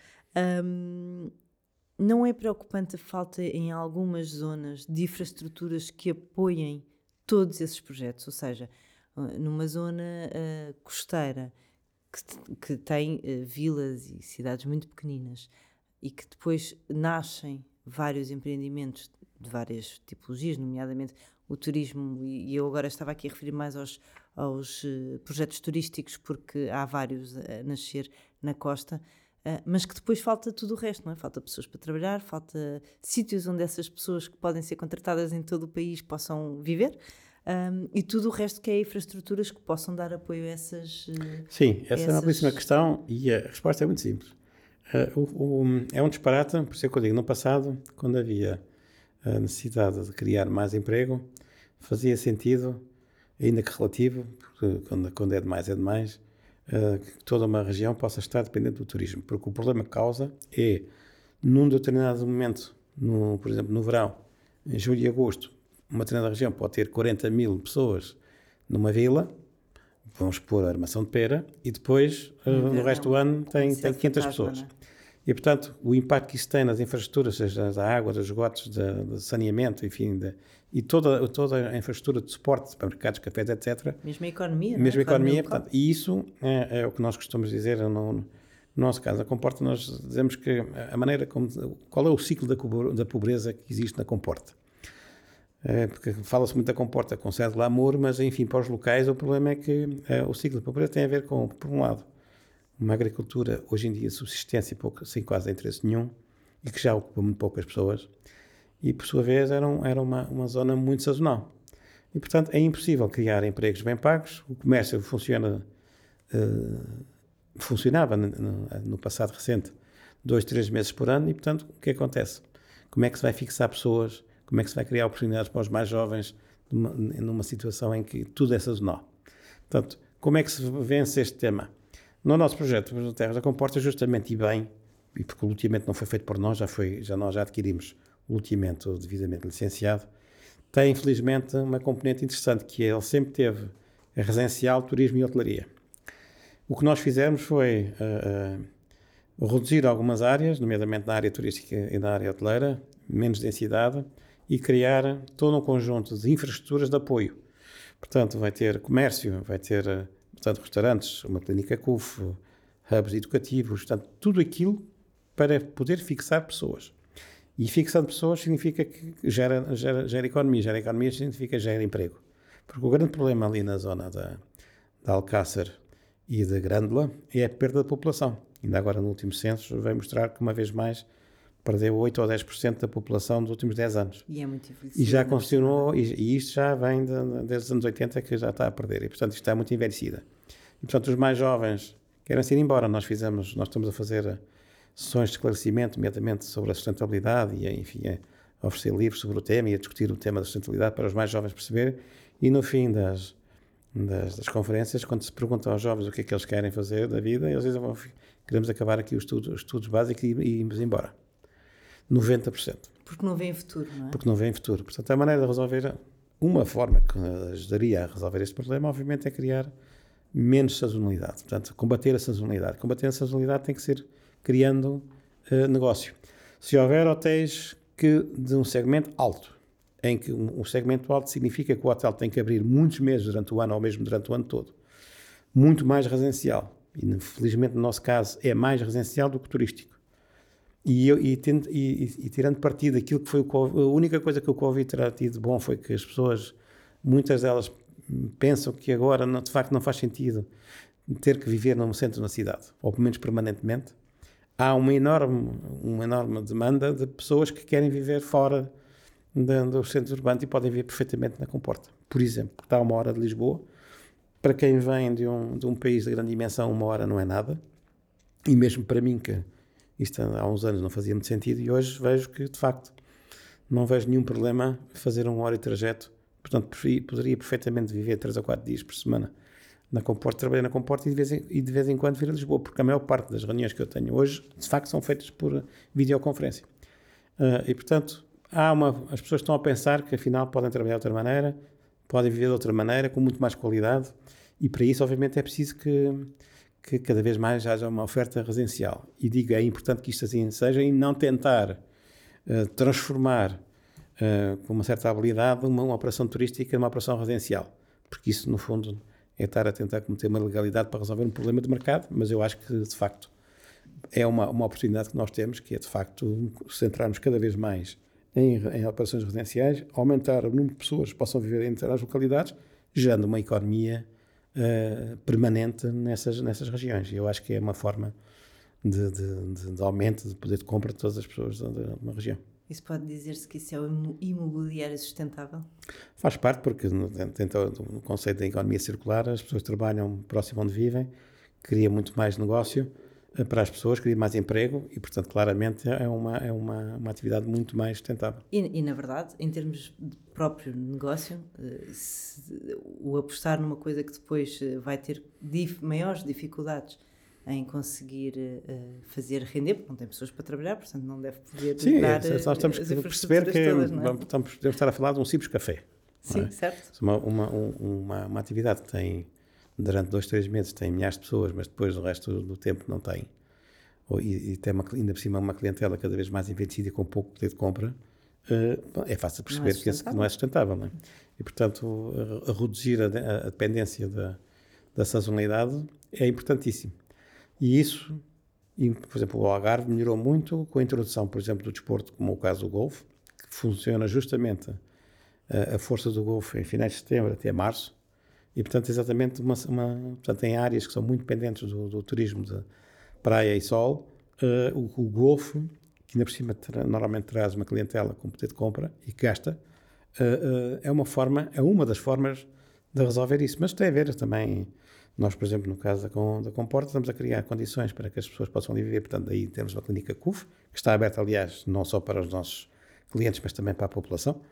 Um, não é preocupante a falta em algumas zonas de infraestruturas que apoiem todos esses projetos, ou seja, numa zona uh, costeira que, que tem uh, vilas e cidades muito pequeninas e que depois nascem vários empreendimentos de várias tipologias, nomeadamente o turismo, e eu agora estava aqui a referir mais aos, aos uh, projetos turísticos porque há vários a nascer na costa, uh, mas que depois falta tudo o resto, não é? Falta pessoas para trabalhar, falta sítios onde essas pessoas que podem ser contratadas em todo o país possam viver. Um, e tudo o resto que é infraestruturas que possam dar apoio a essas... Uh, Sim, essa essas... é uma belíssima questão e a resposta é muito simples. Uh, o, o, é um disparate, por isso é que eu digo, no passado, quando havia a necessidade de criar mais emprego, fazia sentido, ainda que relativo, porque quando, quando é demais é demais, uh, que toda uma região possa estar dependente do turismo, porque o problema que causa é, num determinado momento, no, por exemplo, no verão, em julho e agosto, uma determinada região pode ter quarenta mil pessoas numa vila, vamos pôr a armação de pera, e depois, uh, no resto do ano, tem, tem quinhentas pessoas. E, portanto, o impacto que isso tem nas infraestruturas, seja da água, dos esgotos, de, de saneamento, enfim, de, e toda, toda a infraestrutura de suporte, supermercados, cafés, etcétera. Mesmo a economia, Mesmo não a economia, portanto, e isso é, é o que nós costumamos dizer no, no nosso caso. A Comporta, nós dizemos que a maneira como... Qual é o ciclo da, da pobreza que existe na Comporta? É, porque fala-se muito da Comporta com certo glamour, mas, enfim, para os locais o problema é que é, o ciclo da pobreza tem a ver com, por um lado, uma agricultura, hoje em dia, de subsistência, pouco, sem quase interesse nenhum, e que já ocupa muito poucas pessoas, e, por sua vez, era, um, era uma, uma zona muito sazonal. E, portanto, é impossível criar empregos bem pagos. O comércio funciona, uh, funcionava no, no, no passado recente, dois, três meses por ano, e, portanto, o que acontece? Como é que se vai fixar pessoas? Como é que se vai criar oportunidades para os mais jovens numa, numa situação em que tudo é sazonal? Portanto, como é que se vence este tema? No nosso projeto, o Terras da Comporta, justamente e bem, e porque o loteamento não foi feito por nós, já, foi, já nós já adquirimos o loteamento devidamente licenciado, tem, infelizmente, uma componente interessante, que ele sempre teve a residencial, turismo e hotelaria. O que nós fizemos foi uh, uh, reduzir algumas áreas, nomeadamente na área turística e na área hoteleira, menos densidade, e criar todo um conjunto de infraestruturas de apoio. Portanto, vai ter comércio, vai ter, portanto, restaurantes, uma clínica C U F, hubs educativos, portanto, tudo aquilo para poder fixar pessoas. E fixando pessoas significa que gera, gera, gera economia, gera economia significa gera emprego. Porque o grande problema ali na zona da, da Alcácer e da Grândola é a perda de população. Ainda agora no último censo vai mostrar que uma vez mais perdeu oito ou dez por cento da população dos últimos dez anos. E é muito envelhecido. E já continuou, e, e isto já vem de, desde os anos oitenta que já está a perder. E, portanto, isto está muito envelhecida. E, portanto, os mais jovens querem se ir embora. Nós fizemos, nós estamos a fazer sessões de esclarecimento, imediatamente sobre a sustentabilidade e, enfim, a oferecer livros sobre o tema e a discutir o tema da sustentabilidade para os mais jovens perceberem. E, no fim das, das, das conferências, quando se pergunta aos jovens o que é que eles querem fazer da vida, eles dizem, queremos acabar aqui os estudos, os estudos básicos e, e irmos embora. noventa por cento. Porque não vem futuro, não é? Porque não vem futuro. Portanto, a maneira de resolver, uma forma que ajudaria a resolver este problema, obviamente, é criar menos sazonalidade. Portanto, combater a sazonalidade. Combater a sazonalidade tem que ser criando uh, negócio. Se houver hotéis que, de um segmento alto, em que um, um segmento alto significa que o hotel tem que abrir muitos meses durante o ano, ou mesmo durante o ano todo, muito mais residencial, e felizmente no nosso caso é mais residencial do que turístico, E, eu, e, tendo, e, e tirando partido daquilo que foi o Covid, a única coisa que o Covid terá tido de bom foi que as pessoas, muitas delas pensam que agora não, de facto não faz sentido ter que viver num centro da cidade, ou pelo menos permanentemente. Há uma enorme, uma enorme demanda de pessoas que querem viver fora de, dos centros urbanos e podem viver perfeitamente na Comporta. Por exemplo, está a uma hora de Lisboa, para quem vem de um, de um país de grande dimensão, uma hora não é nada. E mesmo para mim, que isto há uns anos não fazia muito sentido, e hoje vejo que, de facto, não vejo nenhum problema fazer uma hora de trajeto. Portanto, poderia perfeitamente viver três ou quatro dias por semana na Comporta, trabalhar na Comporta e de, vez em, e de vez em quando vir a Lisboa, porque a maior parte das reuniões que eu tenho hoje, de facto, são feitas por videoconferência. Uh, e, portanto, há uma, as pessoas estão a pensar que, afinal, podem trabalhar de outra maneira, podem viver de outra maneira, com muito mais qualidade, e para isso, obviamente, é preciso que, que cada vez mais haja uma oferta residencial. E digo, é importante que isto assim seja, e não tentar uh, transformar uh, com uma certa habilidade uma, uma operação turística numa operação residencial, porque isso, no fundo, é estar a tentar cometer uma legalidade para resolver um problema de mercado, mas eu acho que, de facto, é uma, uma oportunidade que nós temos, que é, de facto, centrarmos cada vez mais em, em operações residenciais, aumentar o número de pessoas que possam viver em determinadas localidades, gerando uma economia uh, permanente nessas, nessas regiões. E eu acho que é uma forma de, de, de, de aumento de poder de compra de todas as pessoas de, de uma região. Isso pode dizer-se que isso é o imobiliário sustentável? Faz parte, porque no, no conceito da economia circular, as pessoas trabalham próximo onde vivem, cria muito mais negócio para as pessoas, cria mais emprego e, portanto, claramente é uma, é uma, uma atividade muito mais sustentável. E, e, na verdade, em termos de próprio negócio, se, o apostar numa coisa que depois vai ter dif, maiores dificuldades em conseguir uh, fazer render, porque não tem pessoas para trabalhar, portanto não deve poder Sim, dar é, nós temos que perceber que todas, não é? estamos, devemos estar a falar de um simples café. Sim, é? certo. Uma, uma, uma, uma atividade que tem, durante dois, três meses, tem milhares de pessoas, mas depois o resto do tempo não tem, ou, e, e tem uma, ainda por cima uma clientela cada vez mais envelhecida e com pouco poder de compra, uh, é fácil perceber é que esse não é sustentável. Não é? E, portanto, a, a reduzir a, a dependência da, da sazonalidade é importantíssimo. E isso, por exemplo, o Algarve melhorou muito com a introdução, por exemplo, do desporto, como o caso do golfe, que funciona justamente a, a força do golfe em finais de setembro até março, e, portanto, exatamente uma, uma portanto, em áreas que são muito dependentes do, do turismo de praia e sol, uh, o, o golfe, que ainda por cima tra, normalmente traz uma clientela com poder de compra e que gasta, uh, uh, é uma forma, é uma das formas de resolver isso. Mas tem a ver também. Nós, por exemplo, no caso da, da Comporta, estamos a criar condições para que as pessoas possam ali viver. Portanto, daí temos uma clínica C U F, que está aberta, aliás, não só para os nossos clientes, mas também para a população.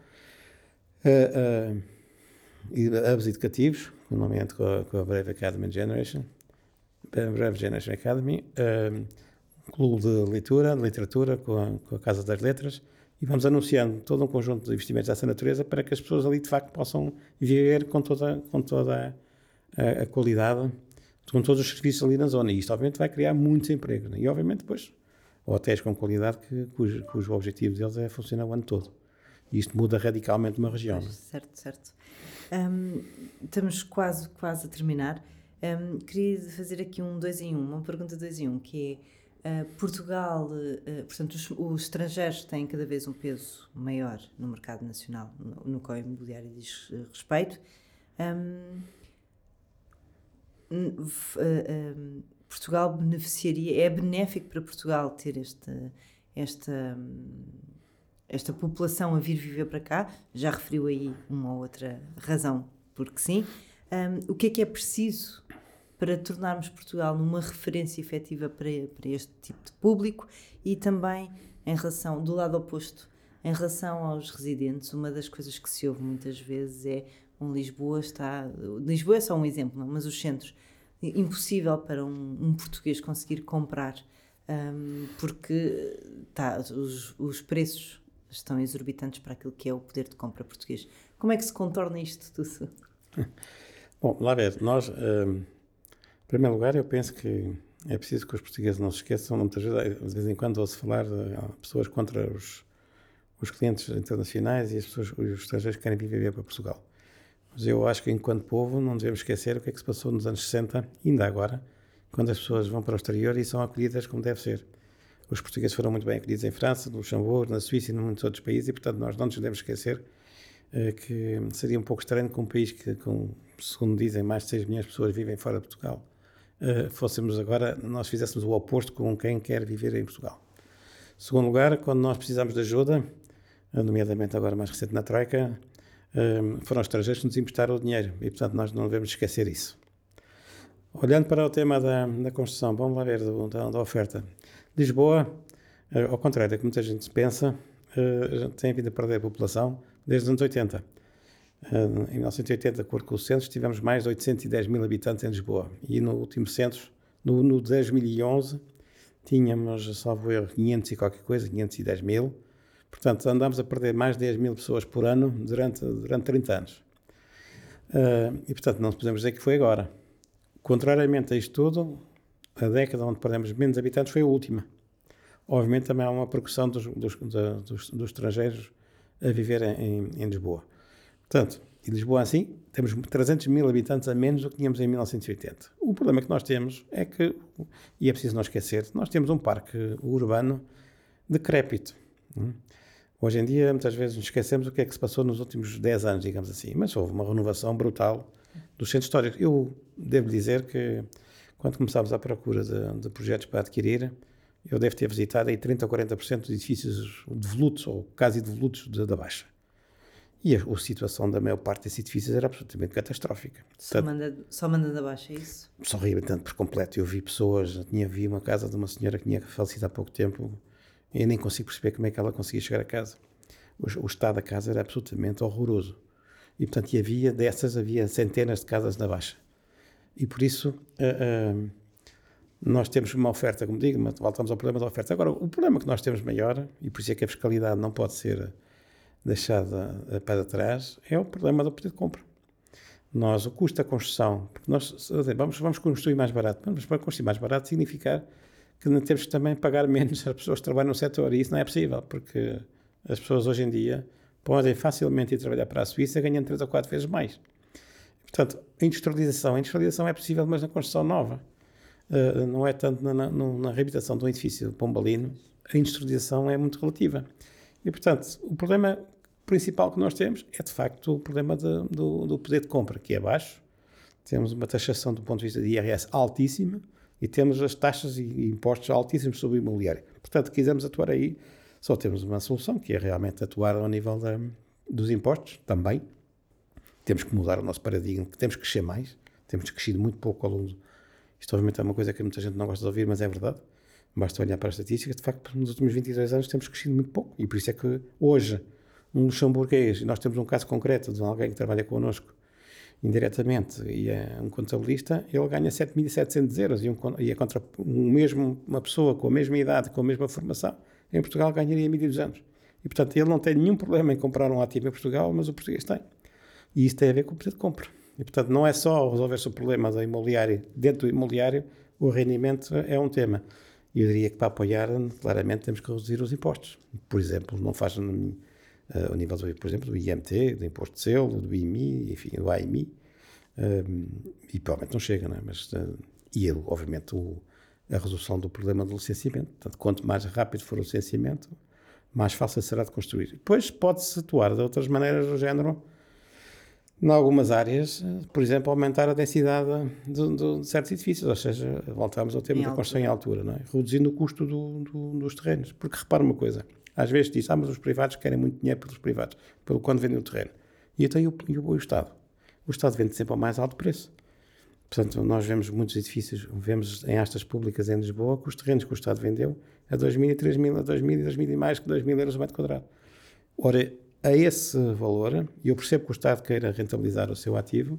Uh, uh, e hubs educativos, nomeadamente com a, com a Brave Academy Generation, Brave Generation Academy, uh, um clube de leitura, de literatura, com a, com a Casa das Letras, e vamos anunciando todo um conjunto de investimentos dessa natureza para que as pessoas ali, de facto, possam viver com toda, com toda a A, a qualidade, com todos os serviços ali na zona. E isto, obviamente, vai criar muitos empregos. Né? E, obviamente, depois, hotéis com qualidade, que, cujo, cujo objetivo deles é funcionar o ano todo. E isto muda radicalmente uma região. Né? Certo, certo. Um, estamos quase, quase a terminar. Um, queria fazer aqui um dois em um, uma pergunta dois em um, que é, uh, Portugal, uh, portanto, os, os estrangeiros têm cada vez um peso maior no mercado nacional, no, no qual o imobiliário diz uh, respeito. Um, Uh, uh, Portugal beneficiaria, é benéfico para Portugal ter esta, esta, esta população a vir viver para cá? Já referiu aí uma ou outra razão, porque sim. Um, o que é que é preciso para tornarmos Portugal numa referência efetiva para, para este tipo de público? E também, em relação, do lado oposto, em relação aos residentes, uma das coisas que se ouve muitas vezes é um Lisboa está... Lisboa é só um exemplo, não? Mas os centros, impossível para um, um português conseguir comprar, um, porque tá, os, os preços estão exorbitantes para aquilo que é o poder de compra português. Como é que se contorna isto tudo? Bom, lá ver, nós, um, em primeiro lugar, eu penso que é preciso que os portugueses não se esqueçam, muitas vezes, de vez em quando ouço falar de pessoas contra os, os clientes internacionais e as pessoas, os estrangeiros que querem vir viver para Portugal. Mas eu acho que, enquanto povo, não devemos esquecer o que é que se passou nos anos sessenta, ainda agora, quando as pessoas vão para o exterior e são acolhidas como deve ser. Os portugueses foram muito bem acolhidos em França, no Luxemburgo, na Suíça e em muitos outros países, e, portanto, nós não nos devemos esquecer uh, que seria um pouco estranho que um país que, com, segundo dizem, mais de seis milhões de pessoas vivem fora de Portugal, uh, fôssemos agora, nós fizéssemos o oposto com quem quer viver em Portugal. Segundo lugar, quando nós precisamos de ajuda, nomeadamente agora mais recente na Troika, uh, foram estrangeiros que nos emprestaram o dinheiro e, portanto, nós não devemos esquecer isso. Olhando para o tema da, da construção, vamos lá ver do, da, da oferta. Lisboa, uh, ao contrário do que muita gente pensa, uh, tem vindo a perder a população desde os anos oitenta. Uh, em mil novecentos e oitenta, de acordo com o censo, tivemos mais de oitocentos e dez mil habitantes em Lisboa. E no último censo, no, no dois mil e onze, tínhamos, salvo erro, quinhentos e qualquer coisa, quinhentos e dez mil. Portanto, andámos a perder mais de dez mil pessoas por ano durante, durante trinta anos. Uh, e, portanto, não podemos dizer que foi agora. Contrariamente a isto tudo, a década onde perdemos menos habitantes foi a última. Obviamente, também há uma percussão dos, dos, dos, dos estrangeiros a viver em, em Lisboa. Portanto, em Lisboa, assim, temos trezentos mil habitantes a menos do que tínhamos em mil novecentos e oitenta. O problema que nós temos é que, e é preciso não esquecer, nós temos um parque urbano decrépito. Hoje em dia, muitas vezes nos esquecemos o que é que se passou nos últimos dez anos, digamos assim, mas houve uma renovação brutal dos centros históricos. Eu devo dizer que, quando começámos à procura de, de projetos para adquirir, eu devo ter visitado aí trinta ou quarenta por cento dos edifícios devolutos, ou quase devolutos, de, da Baixa. E a, a situação da maior parte desses edifícios era absolutamente catastrófica. Só, Portanto, manda, só manda da Baixa, é isso? Só arrebentando por completo. Eu vi pessoas, tinha vi uma casa de uma senhora que tinha falecido há pouco tempo, e eu nem consigo perceber como é que ela conseguia chegar a casa. O, o estado da casa era absolutamente horroroso. E, portanto, e havia dessas, havia centenas de casas na Baixa. E, por isso, uh, uh, nós temos uma oferta, como digo, mas voltamos ao problema da oferta. Agora, o problema que nós temos maior, e por isso é que a fiscalidade não pode ser deixada para trás, é o problema do poder de compra. Nós, o custo da construção, porque nós vamos, vamos construir mais barato, mas para construir mais barato significa que não temos que também pagar menos às pessoas que trabalham no setor, e isso não é possível, porque as pessoas hoje em dia podem facilmente ir trabalhar para a Suíça ganhando três ou quatro vezes mais. Portanto, a industrialização, a industrialização é possível, mas na construção nova. Uh, não é tanto na, na, na reabilitação de um edifício pombalino, a industrialização é muito relativa. E, portanto, o problema principal que nós temos é, de facto, o problema de, do, do poder de compra, que é baixo. Temos uma taxação do ponto de vista de I R S altíssima e temos as taxas e impostos altíssimos sobre o imobiliário. Portanto, se quisermos atuar aí, só temos uma solução, que é realmente atuar ao nível da, dos impostos também. Temos que mudar o nosso paradigma, temos que crescer mais, temos crescido muito pouco ao longo do... Isto obviamente é uma coisa que muita gente não gosta de ouvir, mas é verdade. Basta olhar para as estatísticas, de facto, nos últimos vinte e dois anos temos crescido muito pouco. E por isso é que hoje, um luxemburguês, e nós temos um caso concreto de alguém que trabalha connosco indiretamente e é um contabilista, ele ganha sete mil e setecentos euros e, um, e é contra um mesmo, uma pessoa com a mesma idade, com a mesma formação, em Portugal ganharia mil e duzentos. E, portanto, ele não tem nenhum problema em comprar um ativo em Portugal, mas o português tem. E isso tem a ver com o poder de compra. E, portanto, não é só resolver-se o problema da imobiliário. Dentro do imobiliário, o rendimento é um tema. E eu diria que para apoiar, claramente, temos que reduzir os impostos. Por exemplo, não faz uh, ao nível, do, por exemplo, do I M T, do Imposto de Selo, do I M I, enfim, do A M I. Uh, e provavelmente não chega, não é? Mas, uh, e ele, obviamente, o, a resolução do problema do licenciamento. Portanto, quanto mais rápido for o licenciamento, mais fácil será de construir. Depois pode-se atuar de outras maneiras do género. Em algumas áreas, por exemplo, aumentar a densidade de, de, de certos edifícios, ou seja, voltamos ao tema em da construção em altura, não é? Reduzindo o custo do, do, dos terrenos. Porque repara uma coisa, às vezes diz, ah, mas os privados querem muito dinheiro pelos privados, pelo quando vendem o terreno. E até o, e o, o Estado. O Estado vende sempre ao mais alto preço. Portanto, nós vemos muitos edifícios, vemos em astas públicas em Lisboa, que os terrenos que o Estado vendeu a dois mil, três mil, a dois mil e dois mil e mais que dois mil euros o metro quadrado. Ora, a esse valor, e eu percebo que o Estado queira rentabilizar o seu ativo,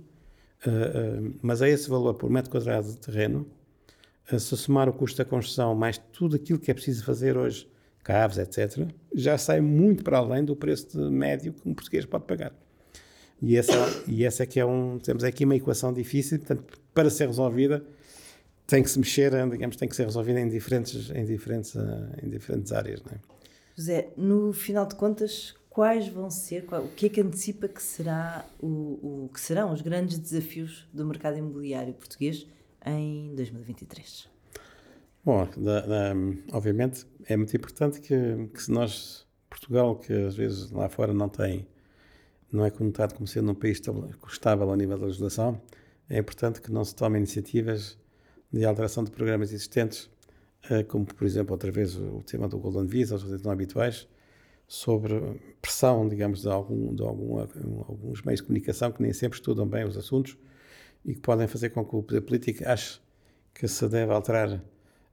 uh, uh, mas a esse valor por metro quadrado de terreno, uh, se somar o custo da construção mais tudo aquilo que é preciso fazer hoje, caves, etcétera, já sai muito para além do preço de médio que um português pode pagar. E essa, e essa é que é um... Temos aqui uma equação difícil, portanto, para ser resolvida, tem que se mexer, digamos, tem que ser resolvida em diferentes, em diferentes, uh, em diferentes áreas, não é? José, no final de contas, quais vão ser, qual, o que é que antecipa que, será o, o, que serão os grandes desafios do mercado imobiliário português em dois mil e vinte e três? Bom, da, da, obviamente é muito importante que, que se nós, Portugal, que às vezes lá fora não tem, não é conotado como sendo um país estável a nível da legislação, é importante que não se tomem iniciativas de alteração de programas existentes, como por exemplo outra vez o tema do Golden Visa, os residentes não habituais, sobre pressão, digamos, de, algum, de algum, alguns meios de comunicação que nem sempre estudam bem os assuntos e que podem fazer com que o poder político ache que se deve alterar uh,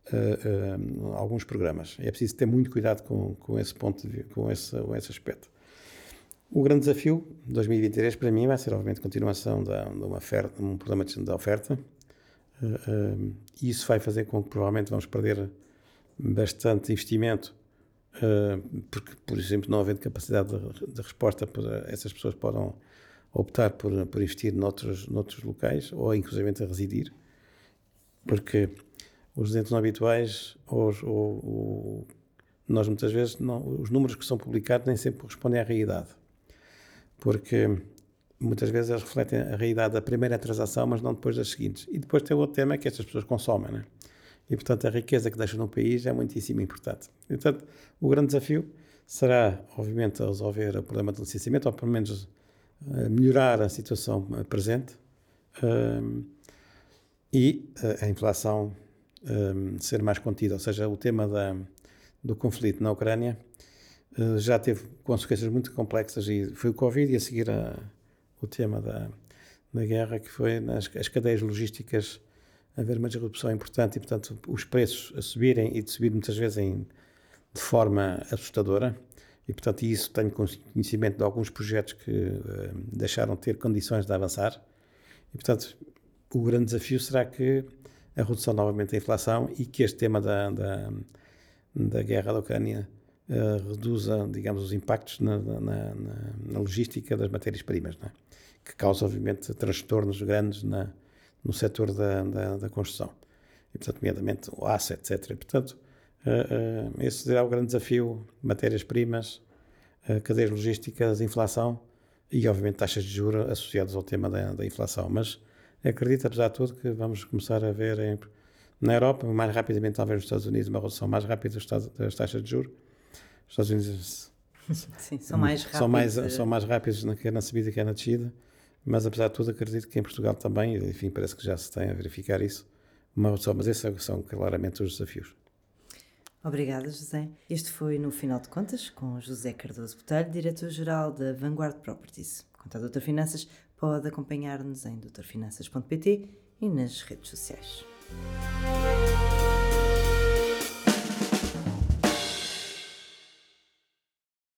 uh, alguns programas. É preciso ter muito cuidado com, com esse ponto, de, com, esse, com esse aspecto. O grande desafio de dois mil e vinte e três para mim vai ser, obviamente, a continuação de, de uma oferta, um programa de oferta. Uh, uh, e isso vai fazer com que provavelmente vamos perder bastante investimento, uh, porque, por exemplo, não havendo capacidade de, de resposta para essas pessoas poderão optar por, por investir noutros, noutros locais ou inclusive a residir, porque os residentes não habituais ou, ou, ou nós muitas vezes não, os números que são publicados nem sempre correspondem à realidade, porque muitas vezes eles refletem a realidade da primeira transação, mas não depois das seguintes. E depois tem outro tema que estas pessoas consomem, né? E, portanto, a riqueza que deixam no país é muitíssimo importante. E, portanto, o grande desafio será, obviamente, resolver o problema do licenciamento, ou pelo menos uh, melhorar a situação presente uh, e uh, a inflação uh, ser mais contida. Ou seja, o tema da, do conflito na Ucrânia uh, já teve consequências muito complexas e foi o Covid e a seguir a o tema da, da guerra, que foi nas as cadeias logísticas haver uma disrupção importante e, portanto, os preços a subirem e de subir muitas vezes em, de forma assustadora. E, portanto, isso tenho conhecimento de alguns projetos que uh, deixaram de ter condições de avançar. E, portanto, o grande desafio será que a redução novamente da inflação e que este tema da, da, da guerra da Ucrânia uh, reduza, digamos, os impactos na, na, na, na logística das matérias-primas, não é? Que causa, obviamente, transtornos grandes na, no setor da, da, da construção. E, portanto, nomeadamente o aço, etcétera. E, portanto, uh, uh, esse será o grande desafio: matérias-primas, uh, cadeias logísticas, inflação e, obviamente, taxas de juros associadas ao tema da, da inflação. Mas acredito, apesar de tudo, que vamos começar a ver em, na Europa, mais rapidamente, talvez nos Estados Unidos, uma redução mais rápida das taxas de juros. Os Estados Unidos Sim, são mais rápidos. São mais, são mais rápidos quer na subida quer na descida. Mas, apesar de tudo, acredito que em Portugal também, enfim, parece que já se tem a verificar isso, uma redução, mas esses são claramente os desafios. Obrigada, José. Este foi No Final de Contas, com José Cardoso Botelho, diretor-geral da Vanguard Properties. Quanto a doutor Finanças, pode acompanhar-nos em doutor finanças ponto pt e nas redes sociais.